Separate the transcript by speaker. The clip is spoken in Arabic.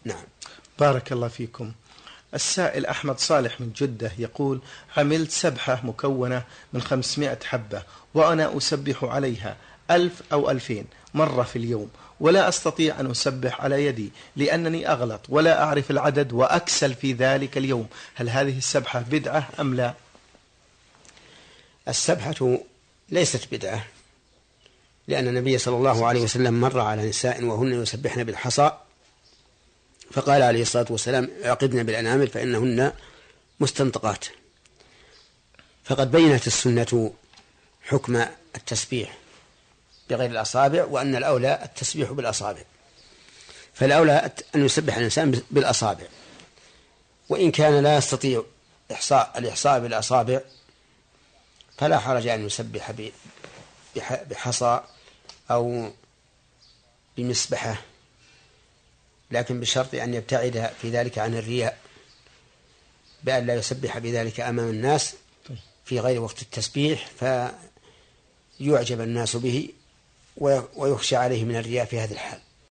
Speaker 1: نعم.
Speaker 2: بارك الله فيكم. السائل أحمد صالح من جدة يقول: عملت سبحة مكونة من 500 حبة وأنا أسبح عليها 1000 أو 2000 مرة في اليوم، ولا أستطيع أن أسبح على يدي لأنني أغلط ولا أعرف العدد وأكسل في ذلك اليوم، هل هذه السبحة بدعة أم لا؟
Speaker 1: السبحة ليست بدعة، لأن النبي صلى الله عليه وسلم مر على نساء وهن يسبحن بالحصى فقال عليه الصلاة والسلام: اعقدن بالأنامل فإنهن مستنطقات. فقد بينت السنة حكم التسبيح بغير الأصابع، وأن الأولى التسبيح بالأصابع، فالأولى أن يسبح الإنسان بالأصابع، وإن كان لا يستطيع الإحصاء بالأصابع فلا حرج أن يسبح بحصى أو بمسبحة، لكن بشرط أن يبتعد في ذلك عن الرياء، بأن لا يسبح بذلك أمام الناس في غير وقت التسبيح فيعجب الناس به ويخشى عليه من الرياء في هذا الحال.